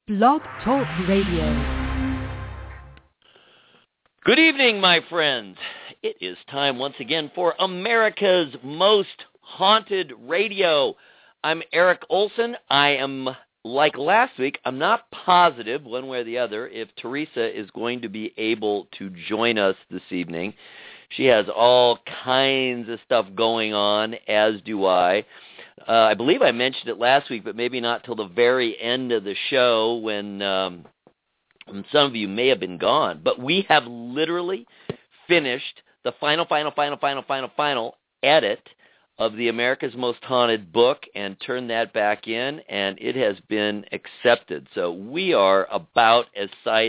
Blog Talk Radio. Good evening, my friends. It is time once again for America's Most Haunted Radio. I'm Eric Olson. I am, like last week, I'm not positive one way or the other if Teresa is going to be able to join us this evening. She has all kinds of stuff going on, as do I. I believe I mentioned it last week, but maybe not till the very end of the show when some of you may have been gone. But we have literally finished the final edit of the America's Most Haunted book and turned that back in, and it has been accepted. So we are about as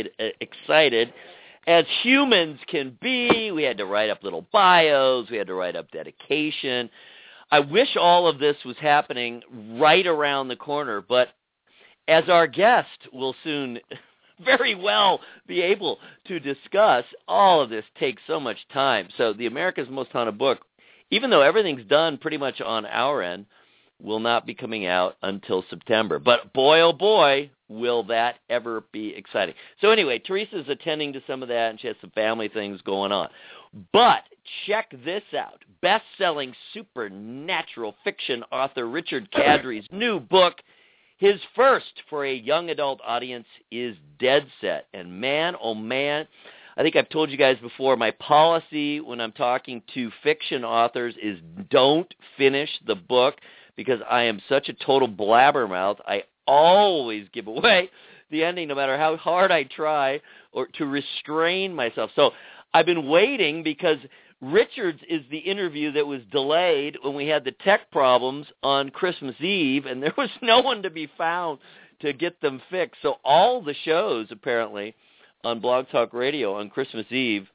excited as humans can be. We had to write up little bios. We had to write up dedication. I wish all of this was happening right around the corner, but as our guest will soon very well be able to discuss, all of this takes so much time. So the America's Most Haunted book, even though everything's done pretty much on our end, will not be coming out until September. But boy, oh boy, will that ever be exciting. So anyway, Teresa's attending to some of that, and she has some family things going on. But check this out. Best-selling supernatural fiction author Richard Kadri's new book, his first for a young adult audience, is Dead Set. And man, oh man, I think I've told you guys before, my policy when I'm talking to fiction authors is don't finish the book because I am such a total blabbermouth. I always give away the ending no matter how hard I try or to restrain myself. So I've been waiting because Richard's is the interview that was delayed when we had the tech problems on Christmas Eve, and there was no one to be found to get them fixed. So all the shows, apparently, on Blog Talk Radio on Christmas Eve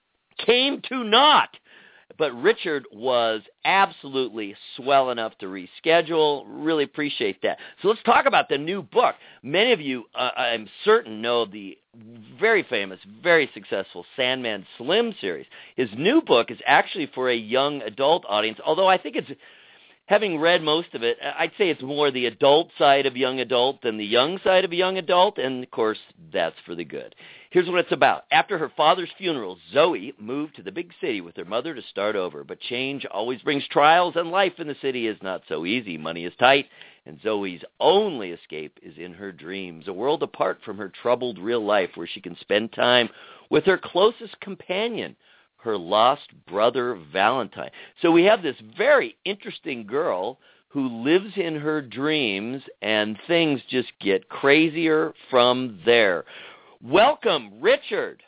came to naught. But Richard was absolutely swell enough to reschedule. Really appreciate that. So let's talk about the new book. Many of you, I'm certain, know the very famous, very successful Sandman Slim series. His new book is actually for a young adult audience, although I think it's, having read most of it, I'd say it's more the adult side of young adult than the young side of young adult, and of course, that's for the good. Here's what it's about. After her father's funeral, Zoe moved to the big city with her mother to start over. But change always brings trials, and life in the city is not so easy. Money is tight, and Zoe's only escape is in her dreams, a world apart from her troubled real life where she can spend time with her closest companion, her lost brother, Valentine. So we have this very interesting girl who lives in her dreams, and things just get crazier from there. Welcome, Richard.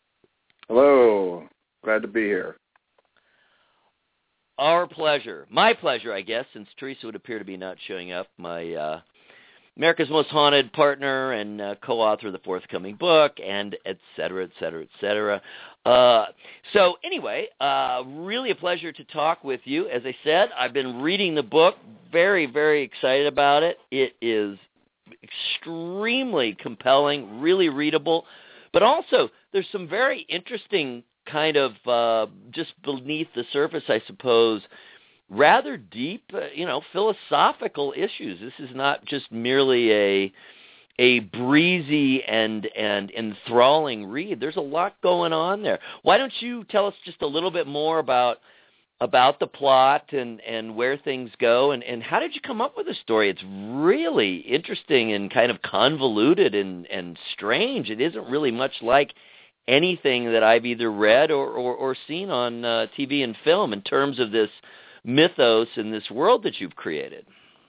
Hello. Glad to be here. Our pleasure. My pleasure, I guess, since Teresa would appear to be not showing up, my America's Most Haunted partner and co-author of the forthcoming book, and et cetera, et cetera, et cetera. So anyway, really a pleasure to talk with you. As I said, I've been reading the book, very, very excited about it. It is extremely compelling, really readable, but also there's some very interesting kind of just beneath the surface, I suppose, rather deep, philosophical issues. This is not just merely a breezy and enthralling read. There's a lot going on there. Why don't you tell us just a little bit more about the plot and where things go, and how did you come up with the story? It's really interesting and kind of convoluted and strange. It isn't really much like anything that I've either read or seen on TV and film in terms of this mythos and this world that you've created.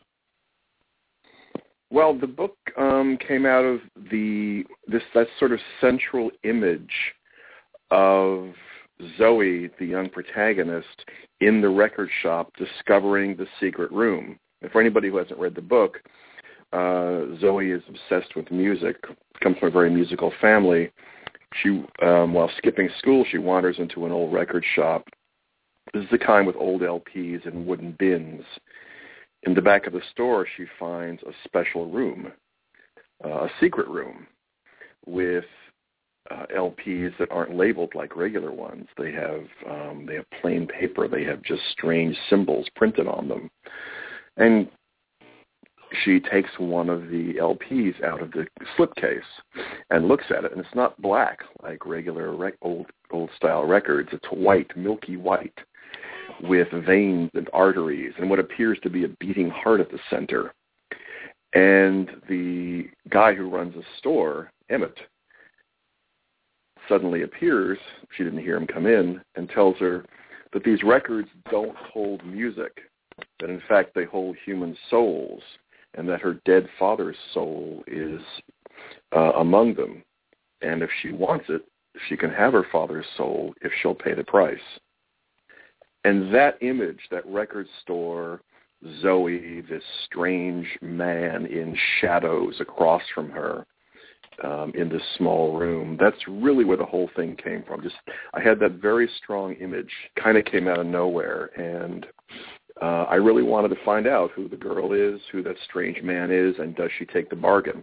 Well, the book came out of that sort of central image of Zoe, the young protagonist, in the record shop discovering the secret room. And for anybody who hasn't read the book, Zoe is obsessed with music, comes from a very musical family. She, while skipping school, she wanders into an old record shop. This is the kind with old LPs and wooden bins. In the back of the store, she finds a special room, a secret room, with LPs that aren't labeled like regular ones. They have plain paper. They have just strange symbols printed on them. And she takes one of the LPs out of the slipcase and looks at it, and it's not black like regular old-style records. It's white, milky white, with veins and arteries and what appears to be a beating heart at the center. And the guy who runs the store, Emmett, suddenly appears, she didn't hear him come in, and tells her that these records don't hold music, that in fact they hold human souls, and that her dead father's soul is among them. And if she wants it, she can have her father's soul if she'll pay the price. And that image, that record store, Zoe, this strange man in shadows across from her in this small room, that's really where the whole thing came from. I had that very strong image, kind of came out of nowhere, and I really wanted to find out who the girl is, who that strange man is, and does she take the bargain.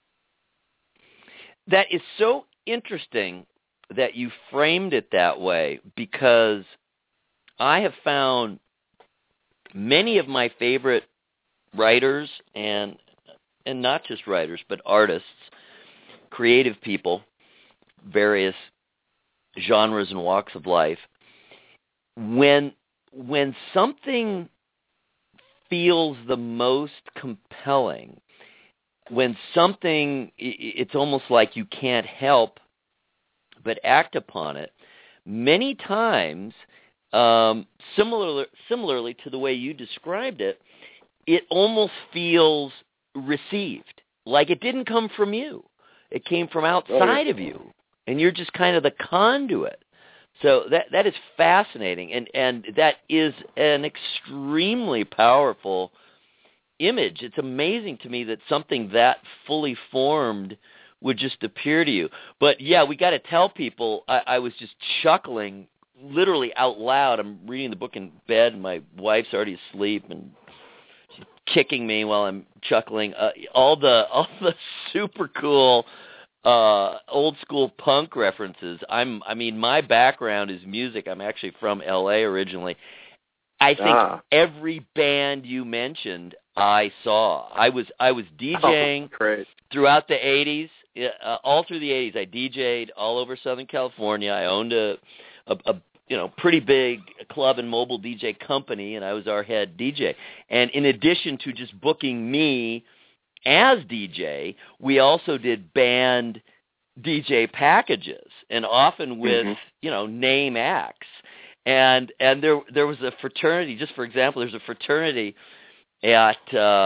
That is so interesting that you framed it that way, because I have found many of my favorite writers, and not just writers, but artists, creative people, various genres and walks of life, when something feels the most compelling, when something, it's almost like you can't help but act upon it, many times, similarly to the way you described it, it almost feels received, like it didn't come from you. It came from outside of you, and you're just kind of the conduit. So that is fascinating, and that is an extremely powerful image. It's amazing to me that something that fully formed would just appear to you. But yeah, we got to tell people, I was just chuckling literally out loud. I'm reading the book in bed, and my wife's already asleep, and she's kicking me while I'm chuckling. All the super cool old school punk references. I mean, my background is music. I'm actually from L.A. originally. I think every band you mentioned, I saw. I was DJing throughout the 80s. All through the 80s, I DJ'd all over Southern California. I owned a pretty big club and mobile DJ company, and I was our head DJ. And in addition to just booking me as DJ, we also did band DJ packages, and often with name acts. And there was a fraternity. Just for example, there's a fraternity at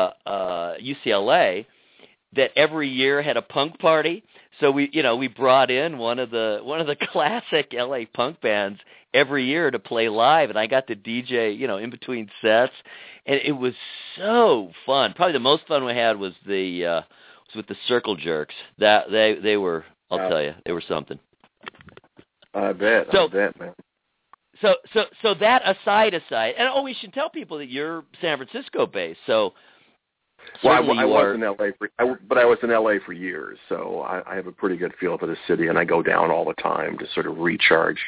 UCLA that every year had a punk party. So we brought in one of the classic LA punk bands every year to play live, and I got to DJ in between sets, and it was so fun. Probably the most fun we had was with the Circle Jerks. That they were, I'll tell you, they were something. I bet, man. So that aside, and we should tell people that you're San Francisco based. So. Well, I was in L.A. but I was in L.A. for years, so I have a pretty good feel for the city, and I go down all the time to sort of recharge,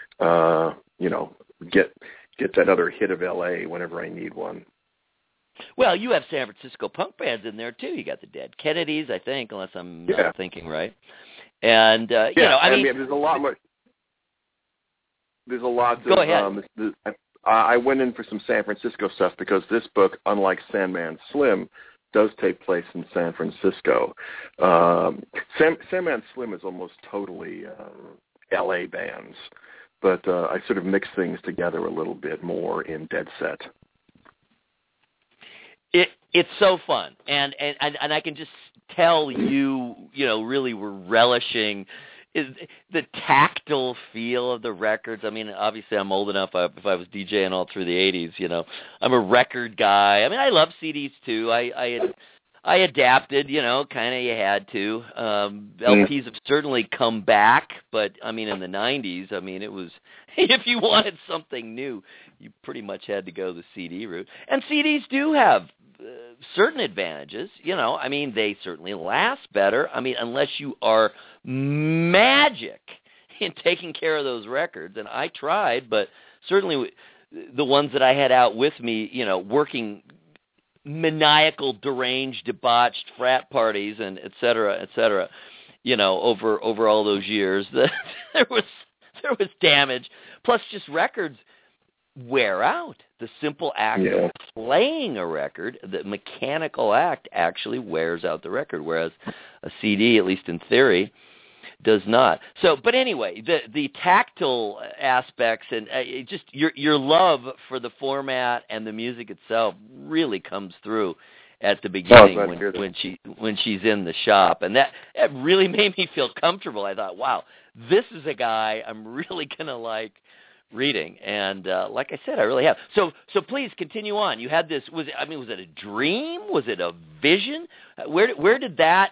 get that other hit of L.A. whenever I need one. Well, you have San Francisco punk bands in there, too. You got the Dead Kennedys, I think, unless I'm not thinking right. And, I mean there's a lot more. There's a lot. Go ahead. I went in for some San Francisco stuff because this book, unlike Sandman Slim, does take place in San Francisco. Sandman Slim is almost totally L.A. bands, but I sort of mix things together a little bit more in Dead Set. It's so fun, and I can just tell you really were relishing the tactile feel of the records. I mean, obviously I'm old enough, if I was DJing all through the 80s, I'm a record guy. I mean, I love CDs too. I adapted, kind of you had to. LPs have certainly come back, but I mean, in the 90s, I mean, it was, if you wanted something new, you pretty much had to go the CD route. And CDs do have certain advantages, I mean, they certainly last better. I mean, unless you are magic in taking care of those records, and I tried, but certainly the ones that I had out with me, working maniacal, deranged, debauched frat parties and et cetera, over all those years. There was damage. Plus, just records wear out. The simple act of playing a record, the mechanical act, actually wears out the record, whereas a CD, at least in theory, does not. So, but anyway, the tactile aspects and just your love for the format and the music itself really comes through at the beginning when she's in the shop, and that really made me feel comfortable. I thought, wow, this is a guy I'm really gonna like reading, and like I said, I really have. So please continue on. You had this. Was it a dream? Was it a vision? Where did that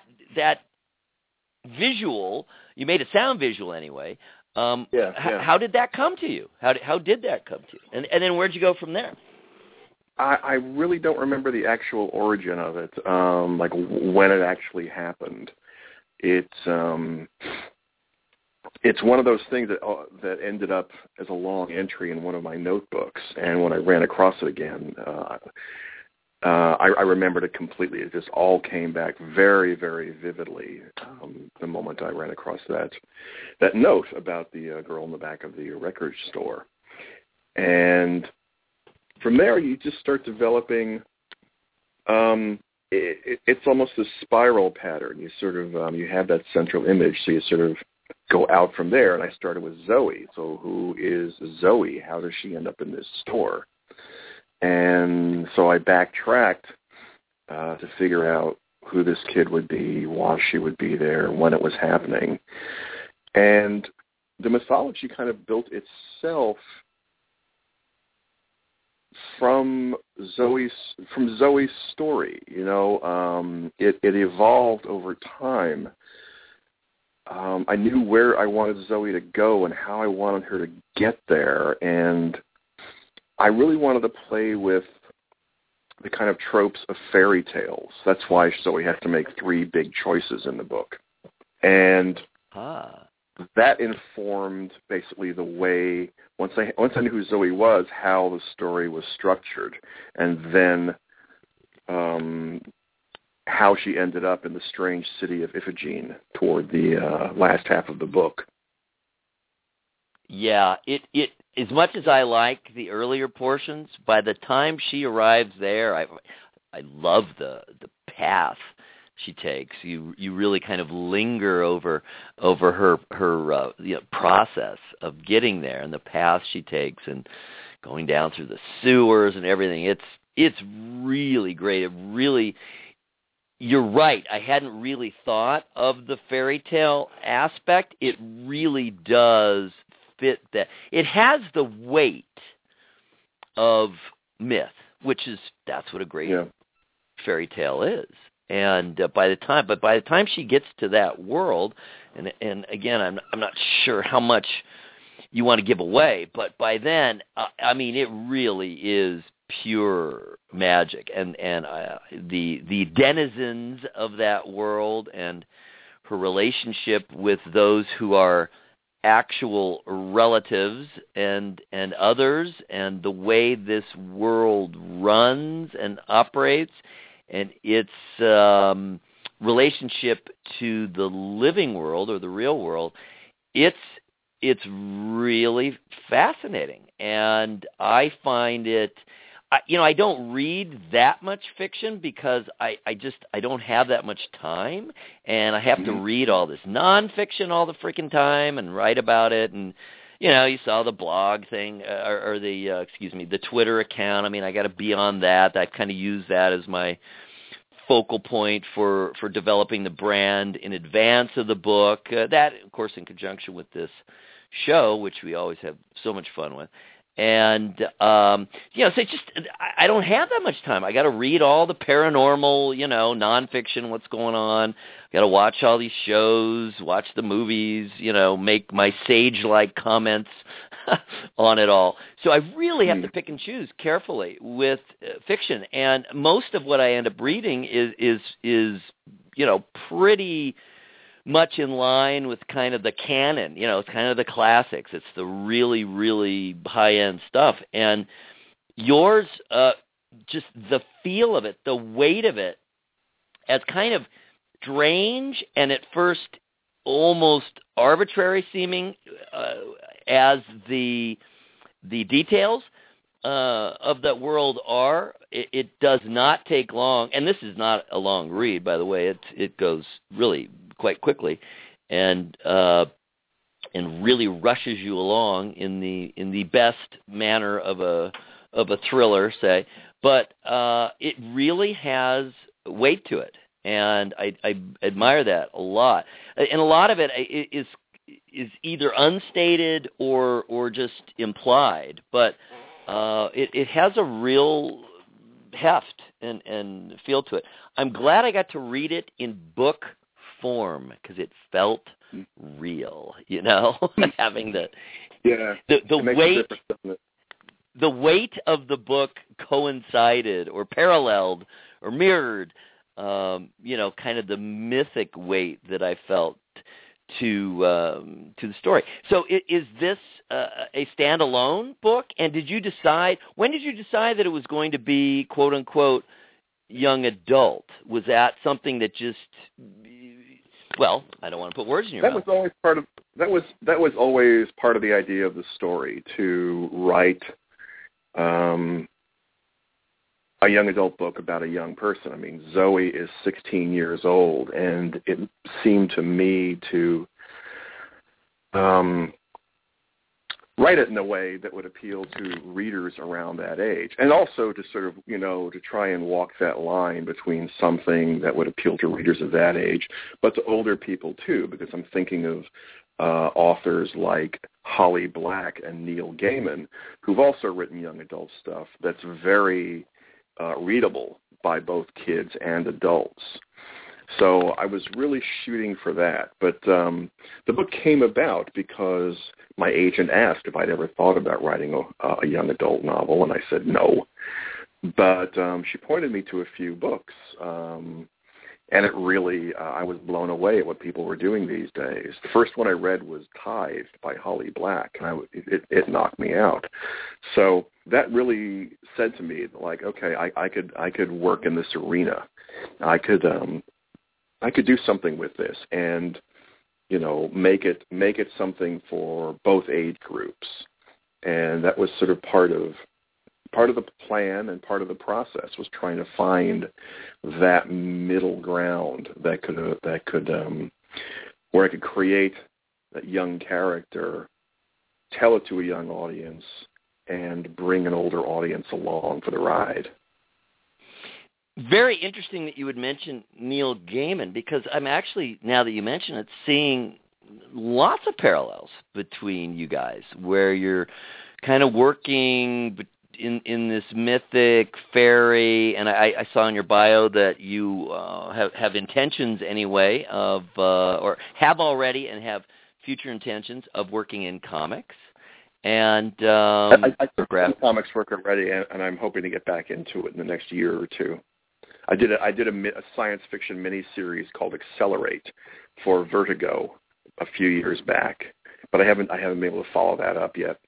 visual? You made it sound visual anyway. How did that come to you? How did that come to you? And then where'd you go from there? I really don't remember the actual origin of it, like when it actually happened. It's one of those things that ended up as a long entry in one of my notebooks, and when I ran across it again, I remembered it completely. It just all came back very, very vividly the moment I ran across that note about the girl in the back of the record store. And from there, you just start developing. It's almost a spiral pattern. You sort of you have that central image, so you sort of go out from there. And I started with Zoe. So who is Zoe? How does she end up in this store? And so I backtracked to figure out who this kid would be, why she would be there, when it was happening. And the mythology kind of built itself from Zoe's story. It evolved over time. I knew where I wanted Zoe to go and how I wanted her to get there, and I really wanted to play with the kind of tropes of fairy tales. That's why Zoe has to make 3 big choices in the book. And that informed basically the way, once I knew who Zoe was, how the story was structured, and then how she ended up in the strange city of Iphigene toward the last half of the book. Yeah, it as much as I like the earlier portions, by the time she arrives there, I love the path she takes. You really kind of linger over her process of getting there and the path she takes and going down through the sewers and everything. It's really great. It really, you're right. I hadn't really thought of the fairy tale aspect. It really does fit that. It has the weight of myth, that's what a great fairy tale is. And by the time she gets to that world, and again, I'm not sure how much you want to give away, but by then, it really is pure magic, and the denizens of that world and her relationship with those who are actual relatives and others, and the way this world runs and operates, and its relationship to the living world or the real world, it's really fascinating. And I find it, I don't read that much fiction because I don't have that much time, and I have to read all this nonfiction all the freaking time and write about it. And you saw the blog thing or the Twitter account. I got to be on that. I kind of use that as my focal point for developing the brand in advance of the book. That, of course, in conjunction with this show, which we always have so much fun with. And, so it's just, I don't have that much time. I got to read all the paranormal, nonfiction, what's going on. Got to watch all these shows, watch the movies, make my sage-like comments on it all. So I really have to pick and choose carefully with fiction. And most of what I end up reading is pretty much in line with kind of the canon. It's kind of the classics. It's the really, really high-end stuff. And yours just the feel of it, the weight of it, as kind of strange and at first almost arbitrary seeming as the details of that world are. It does not take long, and this is not a long read, by the way. It goes really quite quickly, and really rushes you along in the best manner of a thriller, say. But it really has weight to it, and I admire that a lot. And a lot of it is either unstated or just implied, but it has a real heft and feel to it. I'm glad I got to read it in book form because it felt real, having the weight. The weight of the book coincided or paralleled or mirrored, kind of the mythic weight that I felt to the story. So is this a standalone book? And when did you decide that it was going to be, quote unquote, young adult? Was that something that just, well, I don't want to put words in your mouth. That was always part of the idea of the story, to write a young adult book about a young person. I mean, Zoe is 16 years old, and it seemed to me to write it in a way that would appeal to readers around that age, and also to sort of, to try and walk that line between something that would appeal to readers of that age, but to older people too, because I'm thinking of authors like Holly Black and Neil Gaiman, who've also written young adult stuff that's very readable by both kids and adults. So I was really shooting for that. But the book came about because my agent asked if I'd ever thought about writing a young adult novel, and I said no. But she pointed me to a few books, and it really, I was blown away at what people were doing these days. The first one I read was Tithed by Holly Black, and it knocked me out. So that really said to me, like, okay, I could work in this arena. I could do something with this, and make it something for both age groups. And that was sort of part of the plan and part of the process, was trying to find that middle ground that could where I could create that young character, tell it to a young audience, and bring an older audience along for the ride. Very interesting that you would mention Neil Gaiman, because I'm actually, now that you mention it, seeing lots of parallels between you guys, where you're kind of working in this mythic fairy, and I saw in your bio that you have intentions anyway of, or have already and have future intentions of working in comics. And I did comics work already, and I'm hoping to get back into it in the next year or two. I did a science fiction miniseries called Accelerate for Vertigo a few years back, but I haven't been able to follow that up yet.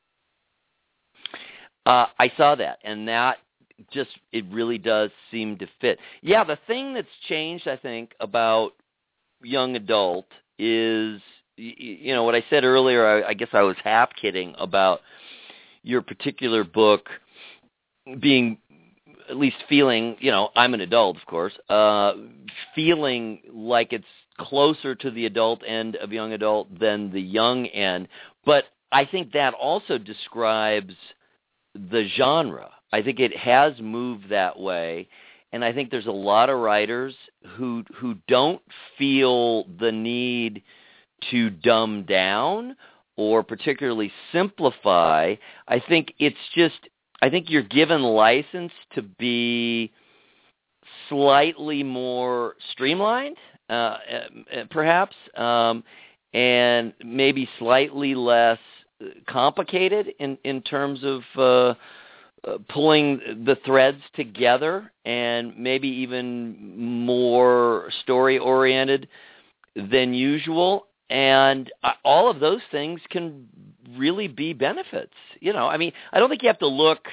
I saw that, and that just, it really does seem to fit. Yeah, the thing that's changed, I think, about young adult is, what I said earlier, I guess I was half kidding about your particular book being, at least feeling, I'm an adult, of course, feeling like it's closer to the adult end of young adult than the young end. But I think that also describes the genre. I think it has moved that way, and I think there's a lot of writers who don't feel the need to dumb down or particularly simplify. I think you're given license to be slightly more streamlined, perhaps, and maybe slightly less complicated in terms of pulling the threads together, and maybe even more story-oriented than usual. And all of those things can really be benefits. I mean, I don't think you have to look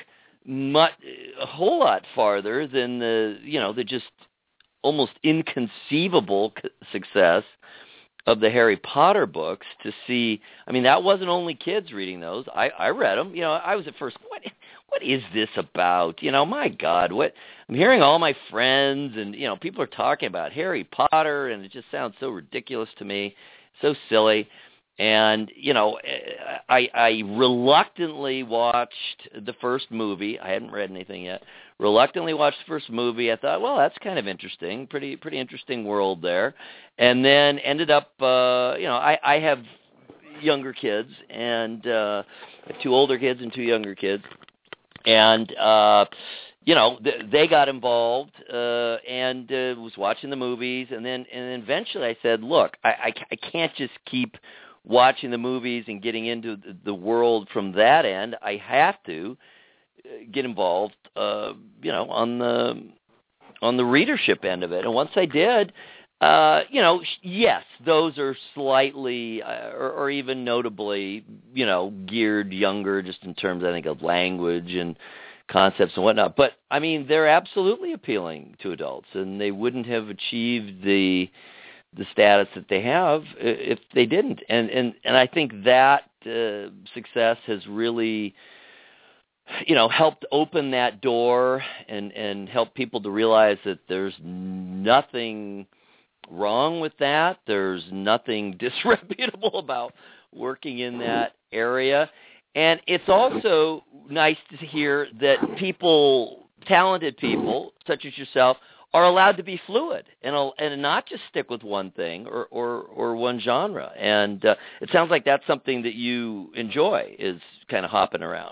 a whole lot farther than the just almost inconceivable success of the Harry Potter books. To see, I mean, that wasn't only kids reading those. I read them. I was at first, what is this about? My God, what I'm hearing all my friends and people are talking about Harry Potter, and it just sounds so ridiculous to me, so silly. And I reluctantly watched the first movie. I hadn't read anything yet. Reluctantly watched the first movie. I thought, well, that's kind of interesting. Pretty interesting world there. And then ended up, I have younger kids, and I have 2 older kids and 2 younger kids, and they got involved and was watching the movies, and then eventually I said, look, I can't just keep watching the movies and getting into the world from that end. I have to get involved, on the readership end of it. And once I did, yes, those are slightly or even notably, geared younger, just in terms, I think, of language and concepts and whatnot. But I mean, they're absolutely appealing to adults, and they wouldn't have achieved the status that they have if they didn't. And I think that success has really, helped open that door and help people to realize that there's nothing wrong with that. There's nothing disreputable about working in that area. And it's also nice to hear that talented people, such as yourself, are allowed to be fluid and not just stick with one thing or one genre. And it sounds like that's something that you enjoy, is kind of hopping around.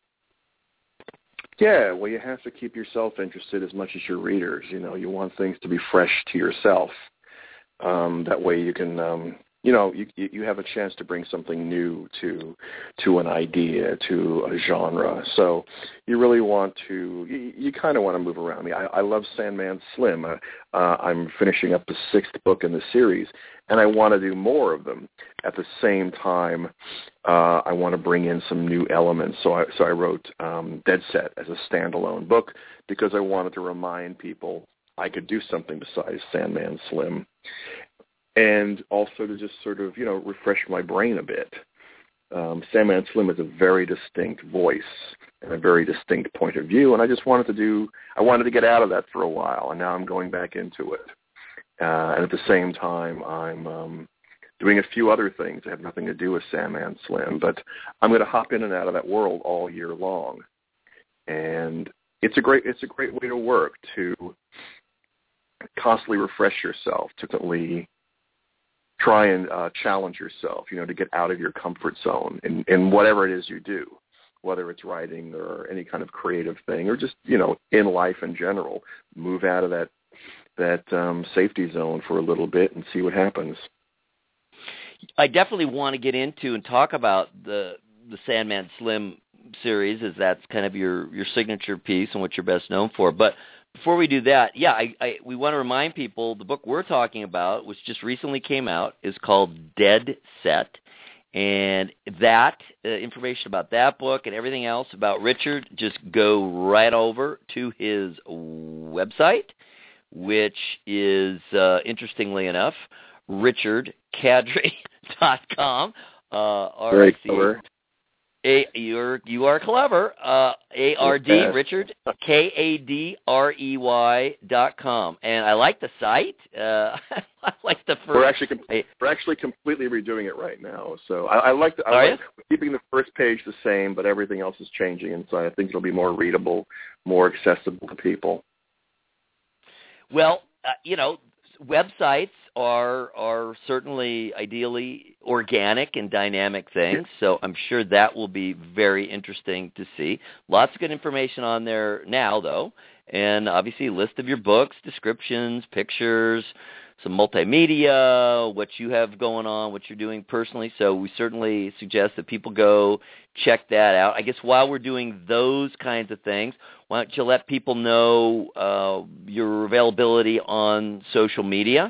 Yeah, well, you have to keep yourself interested as much as your readers. You want things to be fresh to yourself. That way you can, you have a chance to bring something new to an idea, to a genre. So you really want to, you kind of want to move around. I mean, I love Sandman Slim. I'm finishing up the 6th book in the series, and I want to do more of them. At the same time, I want to bring in some new elements. So I wrote Dead Set as a standalone book because I wanted to remind people I could do something besides Sandman Slim, and also to just sort of, refresh my brain a bit. Sandman Slim is a very distinct voice and a very distinct point of view, and I just wanted to get out of that for a while, and now I'm going back into it. And at the same time, I'm doing a few other things that have nothing to do with Sandman Slim, but I'm going to hop in and out of that world all year long. And it's a great way to work, to constantly refresh yourself, to constantly try and challenge yourself, to get out of your comfort zone in whatever it is you do, whether it's writing or any kind of creative thing, or just, in life in general. Move out of that safety zone for a little bit and see what happens. I definitely want to get into and talk about the Sandman Slim series, as that's kind of your signature piece and what you're best known for. But before we do that, we want to remind people the book we're talking about, which just recently came out, is called Dead Set. And that information about that book and everything else about Richard, just go right over to his website, which is, interestingly enough, richardcadre.com. Very clever. You are clever. ARD, Richard, KADREY.com. And I like the site. I like the first. We're actually completely redoing it right now. So I like keeping the first page the same, but everything else is changing inside. I think it'll be more readable, more accessible to people. Well, websites are certainly ideally organic and dynamic things, so I'm sure that will be very interesting to see. Lots of good information on there now, though, and obviously a list of your books, descriptions, pictures, some multimedia, what you have going on, what you're doing personally. So we certainly suggest that people go check that out. I guess while we're doing those kinds of things, why don't you let people know your availability on social media?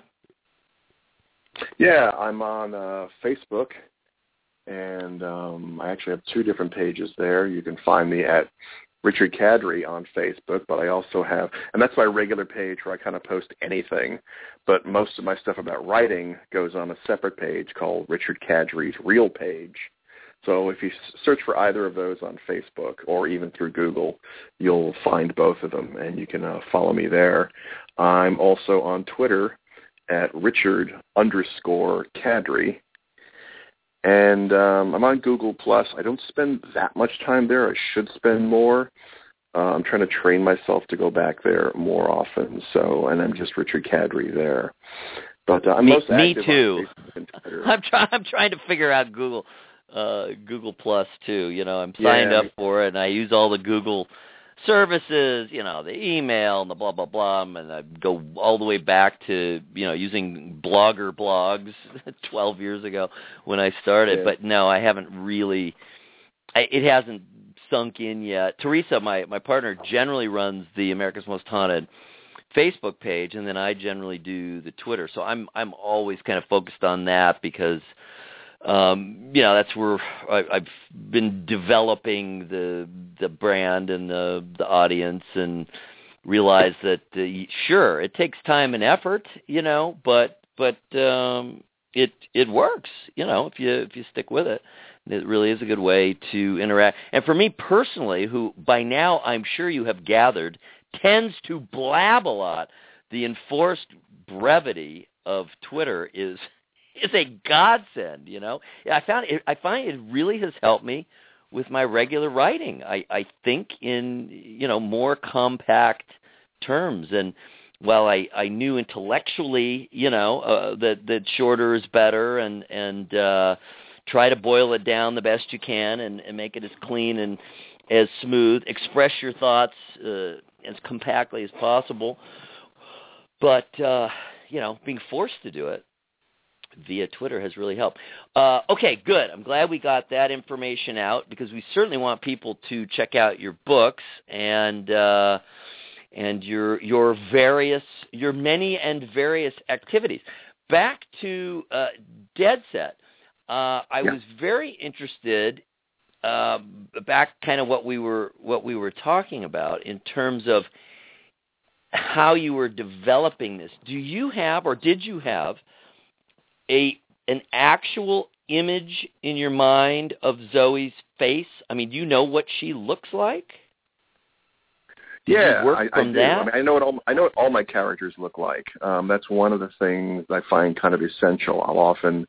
Yeah, I'm on Facebook, and I actually have 2 different pages there. You can find me at Richard Kadri on Facebook, but I also have, and that's my regular page where I kind of post anything, but most of my stuff about writing goes on a separate page called Richard Kadri's Real Page. So if you search for either of those on Facebook or even through Google, you'll find both of them, and you can follow me there. I'm also on Twitter at Richard_Kadri. And I'm on Google+. I don't spend that much time there. I should spend more. I'm trying to train myself to go back there more often. So, and I'm just Richard Kadri there. But I'm most active too. on Facebook and Twitter. I'm trying to figure out Google Plus too. I'm signed up for it, and I use all the Google services, the email and the blah, blah, blah, and I go all the way back to, using Blogger blogs 12 years ago when I started. Yeah. But no, I haven't really, it hasn't sunk in yet. Teresa, my partner, generally runs the America's Most Haunted Facebook page, and then I generally do the Twitter. So I'm always kind of focused on that because that's where I've been developing the brand and the audience, and realize that sure, it takes time and effort, but it works, if you stick with it. It really is a good way to interact. And for me personally, who by now I'm sure you have gathered tends to blab a lot, the enforced brevity of Twitter is a godsend, I find it really has helped me with my regular writing. I think in, more compact terms. And while I knew intellectually, that shorter is better, and try to boil it down the best you can and make it as clean and as smooth, express your thoughts as compactly as possible. But, being forced to do it via Twitter has really helped. Okay, good. I'm glad we got that information out, because we certainly want people to check out your books and your many and various activities. Back to Dead Set. I was very interested back kind of what we were talking about in terms of how you were developing this. Do you have, or did you have, an actual image in your mind of Zoe's face? I mean, do you know what she looks like? Did you work from that? I mean, I know what all my characters look like. That's one of the things I find kind of essential. I'll often,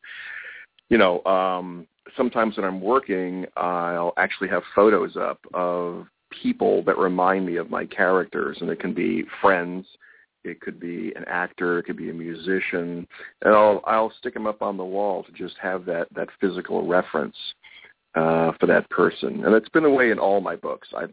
sometimes when I'm working, I'll actually have photos up of people that remind me of my characters, and it can be friends. It could be an actor, it could be a musician, and I'll stick them up on the wall to just have that physical reference for that person. And it's been the way in all my books. I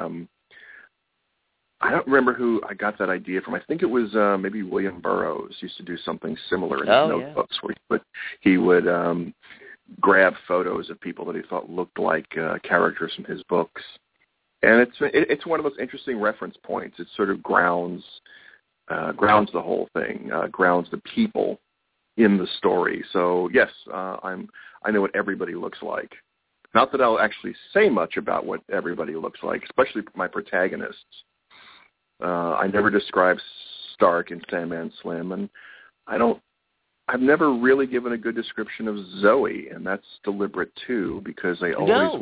don't remember who I got that idea from. I think it was maybe William Burroughs used to do something similar in his notebooks, where he would grab photos of people that he thought looked like characters from his books. And it's one of those interesting reference points. It sort of grounds the whole thing, grounds the people in the story. So yes, I know what everybody looks like. Not that I'll actually say much about what everybody looks like, especially my protagonists. I never describe Stark and Sandman Slim, and I've never really given a good description of Zoe, and that's deliberate too, because I always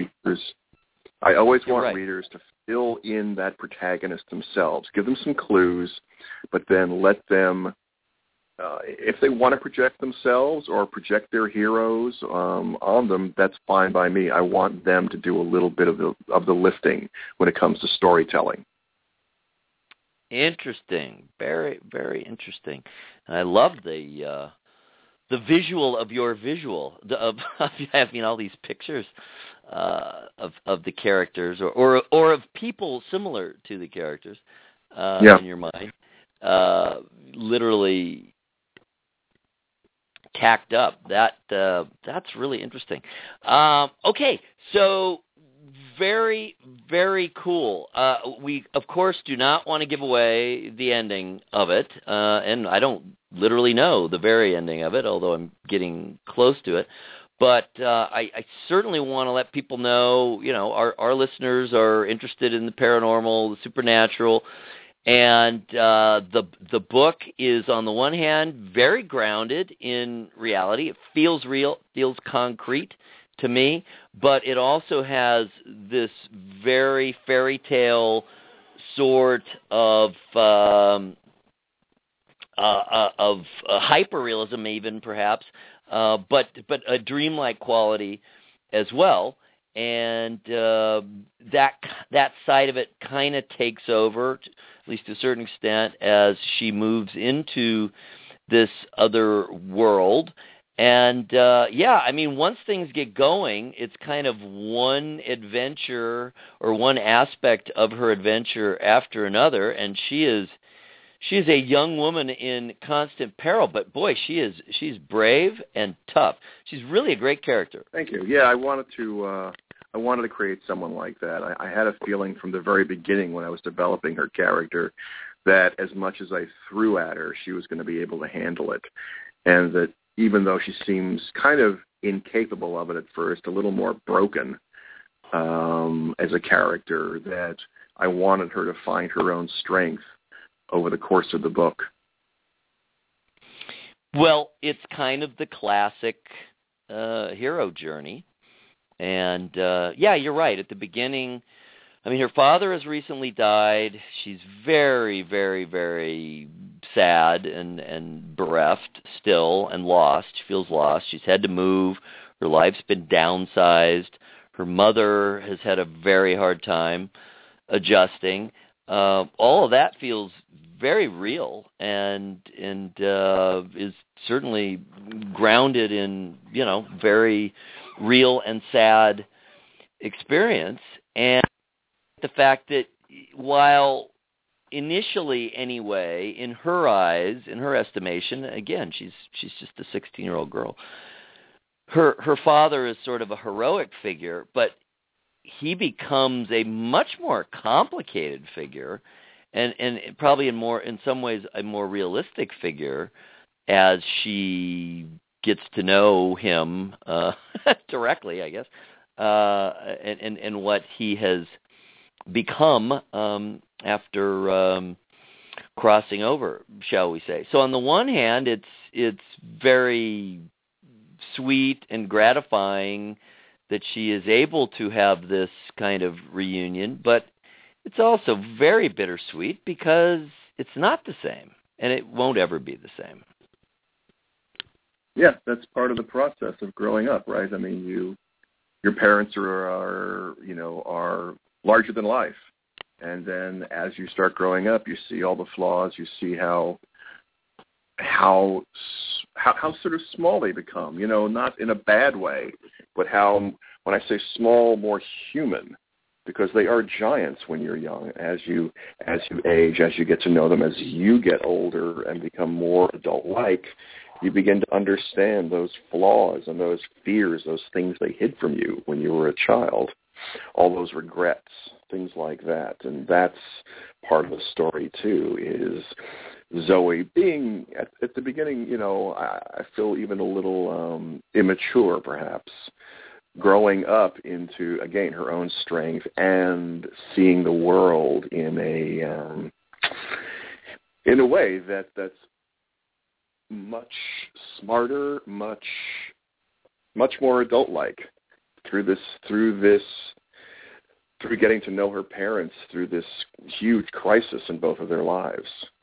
want readers to fill in that protagonist themselves, give them some clues, but then let them, if they want to project themselves or project their heroes on them, that's fine by me. I want them to do a little bit of the lifting when it comes to storytelling. Interesting, very, very interesting. And I love the visual of your visual of having all these pictures of the characters or of people similar to the characters in your mind, literally tacked up. That's really interesting. Okay, so very, very cool. We, of course, do not want to give away the ending of it, and I don't literally know the very ending of it, although I'm getting close to it. But I certainly want to let people know, our listeners are interested in the paranormal, the supernatural, and the book is, on the one hand, very grounded in reality. It feels real, feels concrete to me, but it also has this very fairy tale sort of hyperrealism, even perhaps, but a dreamlike quality as well. And that side of it kind of takes over, at least to a certain extent, as she moves into this other world. And once things get going, it's kind of one adventure or one aspect of her adventure after another, and she is a young woman in constant peril, but boy, she's brave and tough. She's really a great character. Thank you. Yeah, I wanted to create someone like that. I had a feeling from the very beginning when I was developing her character that as much as I threw at her, she was going to be able to handle it, and that even though she seems kind of incapable of it at first, a little more broken as a character, that I wanted her to find her own strength over the course of the book. Well, it's kind of the classic hero journey. And, you're right. At the beginning, her father has recently died. She's very, very, very sad and bereft still and lost. She feels lost. She's had to move. Her life's been downsized. Her mother has had a very hard time adjusting. All of that feels very real and is certainly grounded in, very real and sad experience. And the fact that while initially anyway, in her eyes, in her estimation, again, she's just a 16-year-old girl, her father is sort of a heroic figure, but he becomes a much more complicated figure and probably in some ways a more realistic figure as she gets to know him directly, I guess, and what he has become after crossing over, shall we say. So on the one hand, it's very sweet and gratifying that she is able to have this kind of reunion, but it's also very bittersweet because it's not the same, and it won't ever be the same. Yeah, that's part of the process of growing up, right? Your parents are larger than life, and then as you start growing up, you see all the flaws. You see how sort of small they become. Not in a bad way, but how, when I say small, more human, because they are giants when you're young. As you age, as you get to know them, as you get older and become more adult-like, you begin to understand those flaws and those fears, those things they hid from you when you were a child, all those regrets, things like that. And that's part of the story, too, is Zoe being, at the beginning, I feel even a little immature, perhaps, growing up into, again, her own strength and seeing the world in a way that's much smarter, much more adult-like through getting to know her parents through this huge crisis in both of their lives.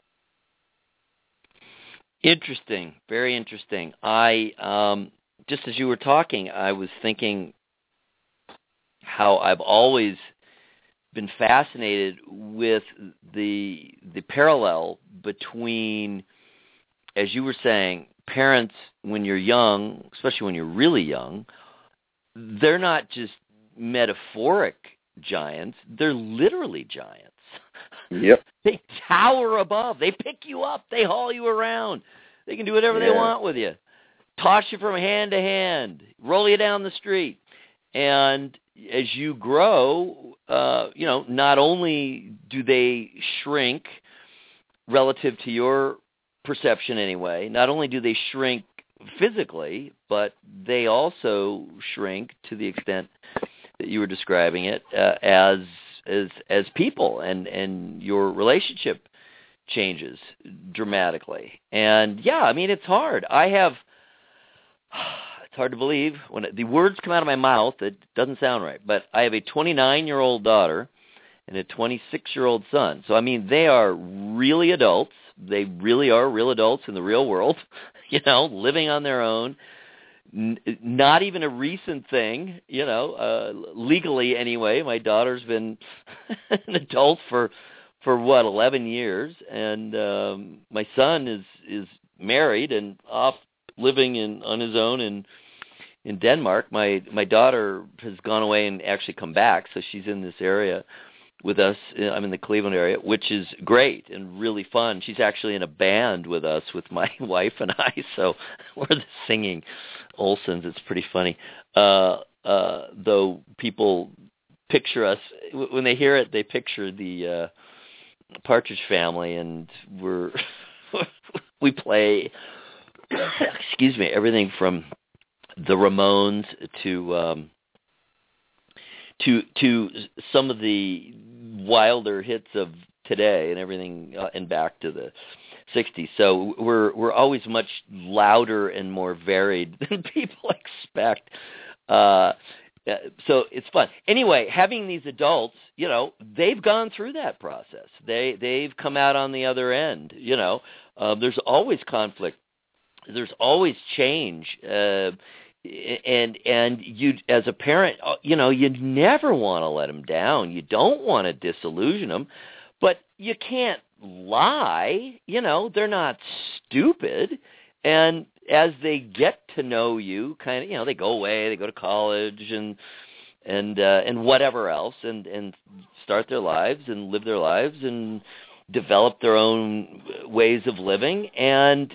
Interesting, very interesting. I just as you were talking, I was thinking how I've always been fascinated with the parallel between, as you were saying, parents when you're young, especially when you're really young, they're not just metaphoric giants, they're literally giants. Yep. They tower above. They pick you up. They haul you around. They can do whatever they want with you. Toss you from hand to hand. Roll you down the street. And as you grow, not only do they shrink relative to your perception anyway, not only do they shrink physically, but they also shrink to the extent that you were describing it, as people, and your relationship changes dramatically. And yeah, I mean, it's hard. It's hard to believe when the words come out of my mouth. It doesn't sound right, but I have a 29-year-old daughter and a 26-year-old son. So I mean, they are really adults. They really are real adults in the real world, living on their own. Not even a recent thing, legally anyway. My daughter's been an adult for 11 years, and my son is married and off living on his own in Denmark. My daughter has gone away and actually come back, so she's in this area with us. I'm in the Cleveland area, which is great and really fun. She's actually in a band with us, with my wife and I, so we're the singing Olsons. It's pretty funny. Though people picture us, when they hear it, they picture the Partridge Family, and we play, excuse me, everything from the Ramones to some of the wilder hits of today and everything, and back to the 60s. So we're always much louder and more varied than people expect. So it's fun. Anyway, having these adults, they've gone through that process. They've come out on the other end. There's always conflict. There's always change. And you, as a parent, you never want to let them down. You don't want to disillusion them, but you can't lie. They're not stupid. And as they get to know you, kind of, they go away, they go to college and whatever else, and start their lives and live their lives and develop their own ways of living. And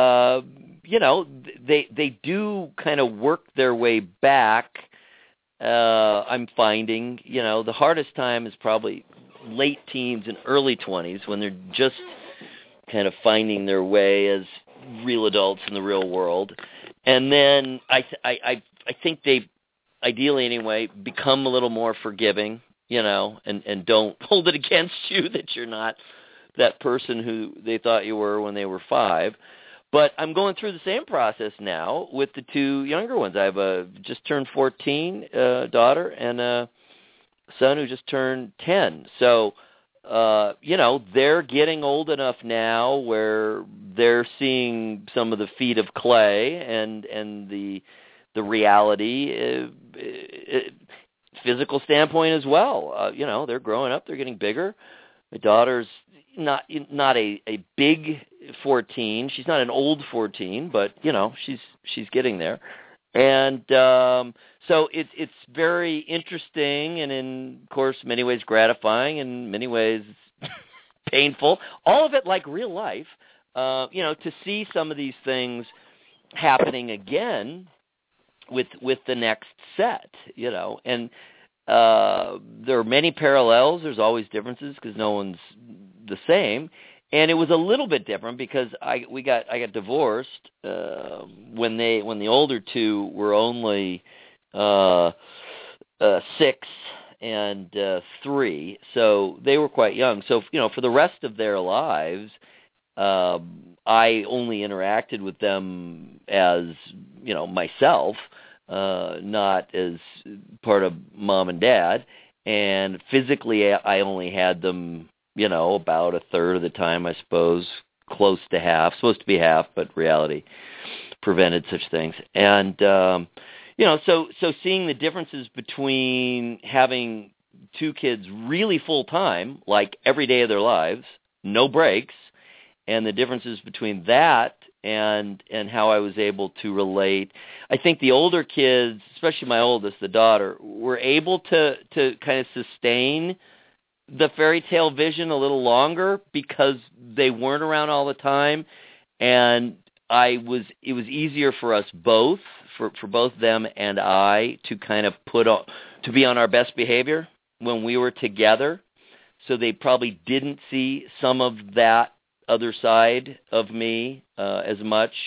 they do kind of work their way back. I'm finding, the hardest time is probably late teens and early 20s, when they're just kind of finding their way as real adults in the real world. And then I think they, ideally anyway, become a little more forgiving, and don't hold it against you that you're not that person who they thought you were when they were 5. But I'm going through the same process now with the 2 younger ones. I have a just turned 14 daughter and a son who just turned 10. So, they're getting old enough now where they're seeing some of the feet of clay and the reality, physical standpoint as well. They're growing up. They're getting bigger. My daughter's not a big 14. She's not an old 14, but she's getting there. And so it's very interesting, and in of course many ways gratifying, in many ways painful. All of it like real life. To see some of these things happening again with the next set. And there are many parallels. There's always differences because no one's the same. And it was a little bit different because I got divorced when the older 2 were only 6 and 3, so they were quite young. So for the rest of their lives, I only interacted with them as myself, not as part of mom and dad. And physically, I only had them, about a third of the time, I suppose, close to half. Supposed to be half, but reality prevented such things. And, so seeing the differences between having 2 kids really full time, like every day of their lives, no breaks, and the differences between that and how I was able to relate. I think the older kids, especially my oldest, the daughter, were able to kind of sustain the fairy tale vision a little longer because they weren't around all the time, and it was easier for us both, for both them and I, to kind of to be on our best behavior when we were together. So they probably didn't see some of that other side of me as much,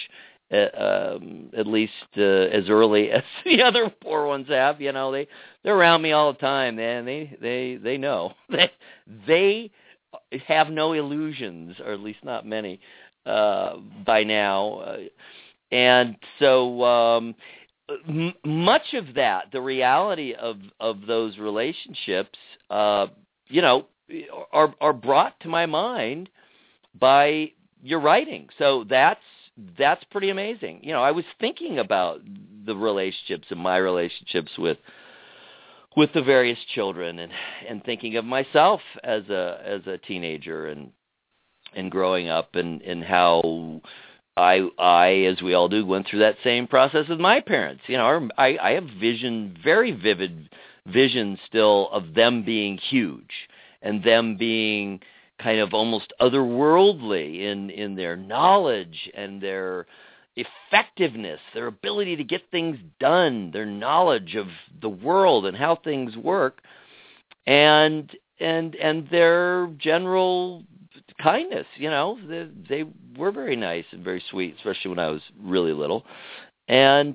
at least as early as the other poor ones have. You know, they're around me all the time, man. They know they have no illusions, or at least not many by now, and so much of that, the reality of those relationships, you know, are brought to my mind by your writing. So that's pretty amazing. You know, I was thinking about the relationships and my relationships with the various children, and thinking of myself as a teenager and growing up, and how I, as we all do, went through that same process with my parents. You know, I have very vivid vision still of them being huge, and them being kind of almost otherworldly in their knowledge and their effectiveness, their ability to get things done, their knowledge of the world and how things work, and their general kindness. You know, they were very nice and very sweet, especially when I was really little. And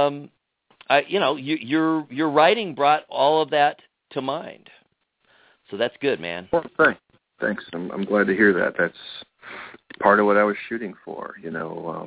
you know, your writing brought all of that to mind. So that's good, man. Well, thanks. I'm glad to hear that. That's part of what I was shooting for. You know,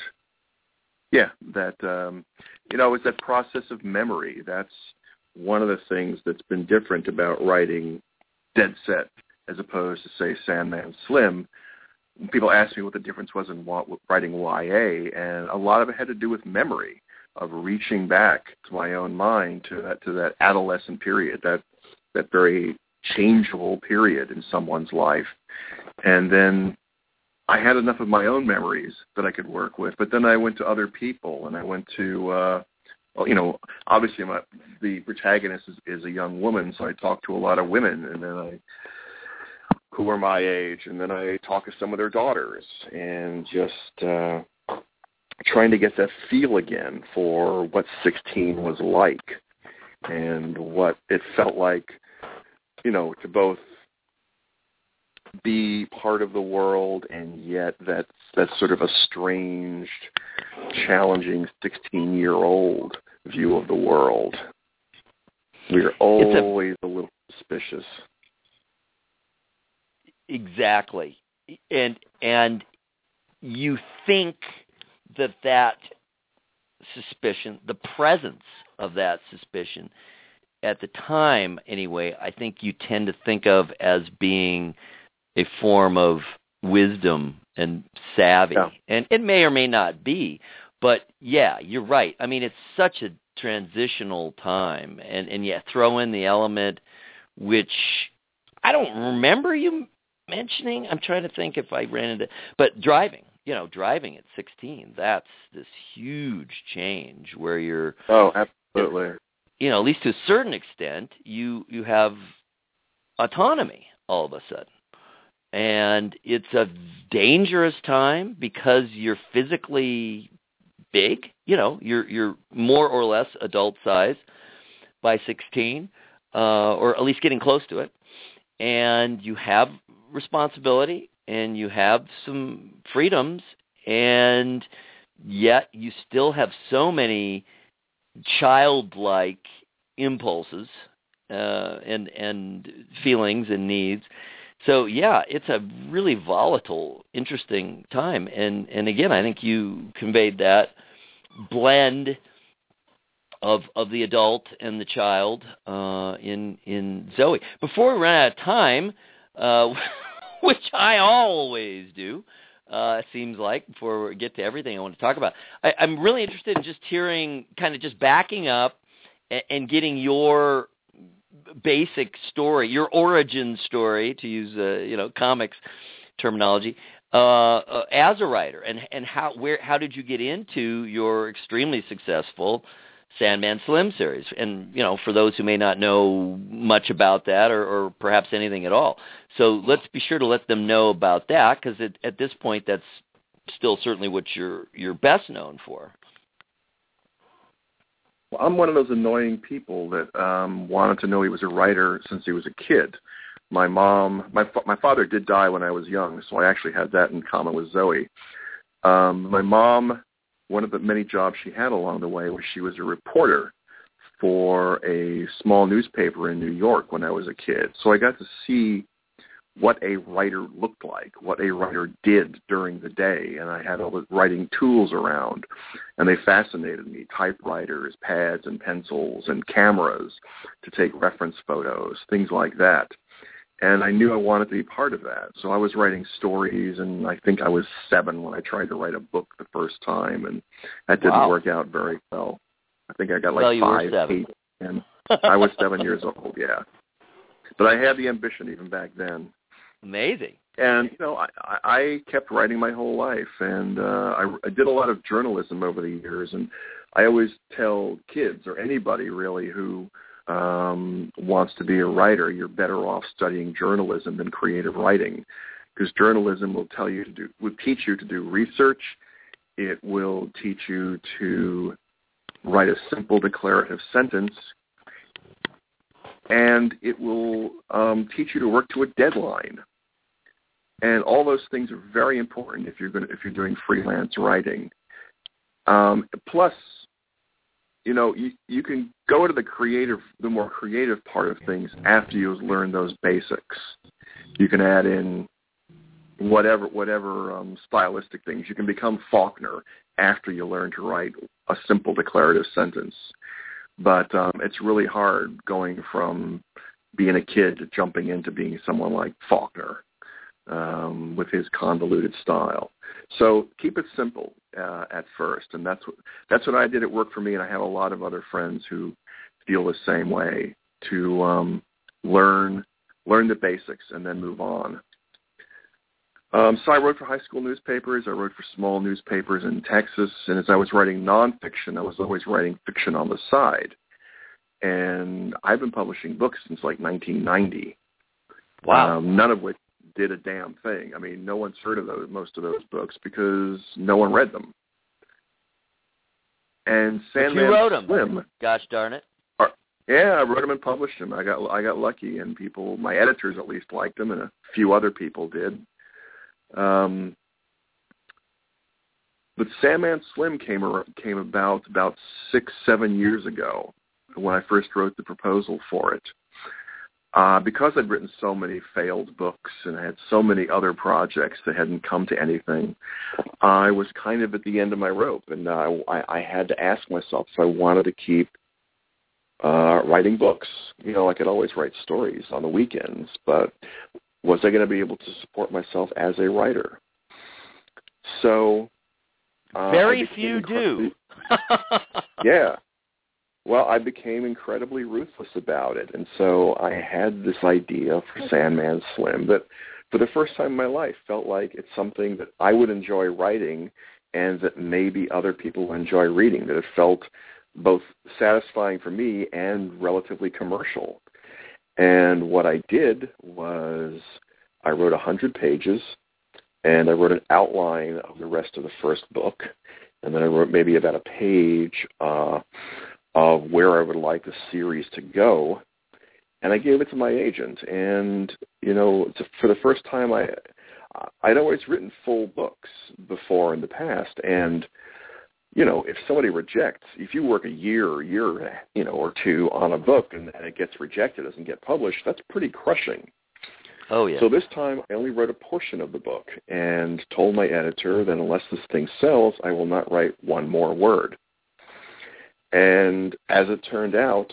you know, it's that process of memory. That's one of the things that's been different about writing Dead Set as opposed to, say, Sandman Slim. People ask me what the difference was in writing YA, and a lot of it had to do with memory, of reaching back to my own mind, to that adolescent period, that very changeable period in someone's life. And then I had enough of my own memories that I could work with, but then I went to other people, and I went to, you know, obviously the protagonist is a young woman, so I talked to a lot of women, and then who were my age, and then I talked to some of their daughters, and just trying to get that feel again for what 16 was like, and what it felt like, you know, to both be part of the world and yet that sort of estranged, challenging 16-year-old view of the world. We're always a little suspicious. Exactly. And you think that suspicion, the presence of that suspicion, at the time anyway, I think you tend to think of as being a form of wisdom and savvy. Yeah. And it may or may not be, but yeah, you're right. I mean, it's such a transitional time, and yet throw in the element which I don't remember you mentioning. I'm trying to think if I ran into, but driving at 16, that's this huge change where you're... Oh, absolutely. You know, at least to a certain extent, you have autonomy all of a sudden. And it's a dangerous time because you're physically big. You know, you're more or less adult size by 16, or at least getting close to it. And you have responsibility, and you have some freedoms, and yet you still have so many childlike impulses and feelings and needs. So yeah, it's a really volatile, interesting time. And again, I think you conveyed that blend of the adult and the child in Zoe. Before we run out of time, which I always do, it seems like, before we get to everything I want to talk about, I'm really interested in just hearing, kind of just backing up and getting your basic story, your origin story, to use comics terminology, as a writer, and how did you get into your extremely successful Sandman Slim series? And for those who may not know much about that, or perhaps anything at all, so let's be sure to let them know about that, because at this point that's still certainly what you're best known for. Well, I'm one of those annoying people that wanted to know he was a writer since he was a kid. My father did die when I was young, so I actually had that in common with Zoe. My mom one of the many jobs she had along the way was she was a reporter for a small newspaper in New York when I was a kid. So I got to see what a writer looked like, what a writer did during the day, and I had all the writing tools around, and they fascinated me, typewriters, pads and pencils, and cameras to take reference photos, things like that. And I knew I wanted to be part of that. So I was writing stories, and I think I was 7 when I tried to write a book the first time, and that didn't work out very well. I think I got like 5, 8, and I was 7 years old, yeah. But I had the ambition even back then. Amazing. And, I kept writing my whole life, and I did a lot of journalism over the years, and I always tell kids or anybody really who wants to be a writer, you're better off studying journalism than creative writing, because journalism will teach you to do research. It will teach you to write a simple declarative sentence, and it will teach you to work to a deadline. And all those things are very important if you're doing freelance writing. Plus, you can go to the more creative part of things after you've learned those basics. You can add in whatever stylistic things. You can become Faulkner after you learn to write a simple declarative sentence. But it's really hard going from being a kid to jumping into being someone like Faulkner with his convoluted style. So keep it simple at first, and that's what I did. It worked for me, and I have a lot of other friends who feel the same way, to learn the basics and then move on. So I wrote for high school newspapers. I wrote for small newspapers in Texas, and as I was writing nonfiction, I was always writing fiction on the side. And I've been publishing books since like 1990. Wow. None of which did a damn thing. I mean, no one's heard of most of those books because no one read them. And Sandman you wrote them. Slim. Gosh darn it. Yeah, I wrote them and published them. I got lucky, and my editors at least liked them, and a few other people did. But Sandman Slim came about 6-7 years ago when I first wrote the proposal for it. Because I'd written so many failed books and I had so many other projects that hadn't come to anything, I was kind of at the end of my rope, and I had to ask myself if I wanted to keep writing books. I could always write stories on the weekends, but was I going to be able to support myself as a writer? So very few do. Yeah. Well, I became incredibly ruthless about it, and so I had this idea for Sandman Slim that for the first time in my life felt like it's something that I would enjoy writing and that maybe other people would enjoy reading, that it felt both satisfying for me and relatively commercial. And what I did was I wrote 100 pages, and I wrote an outline of the rest of the first book, and then I wrote maybe about a page of where I would like the series to go, and I gave it to my agent. And for the first time, I'd always written full books before in the past, and if somebody rejects, if you work a year or two on a book and it gets rejected, doesn't get published, that's pretty crushing. Oh yeah. So this time I only wrote a portion of the book and told my editor that unless this thing sells, I will not write one more word. And as it turned out,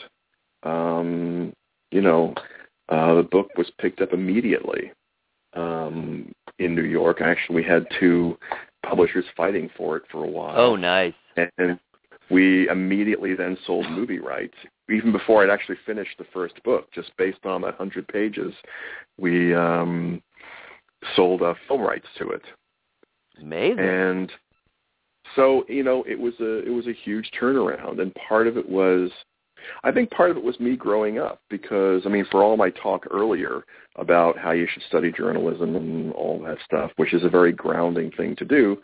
the book was picked up immediately in New York. Actually, we had 2 publishers fighting for it for a while. Oh, nice. And we immediately then sold movie rights. Even before I'd actually finished the first book, just based on that 100 pages, we sold film rights to it. Amazing. And so, it was a huge turnaround, and I think part of it was me growing up, because, for all my talk earlier about how you should study journalism and all that stuff, which is a very grounding thing to do,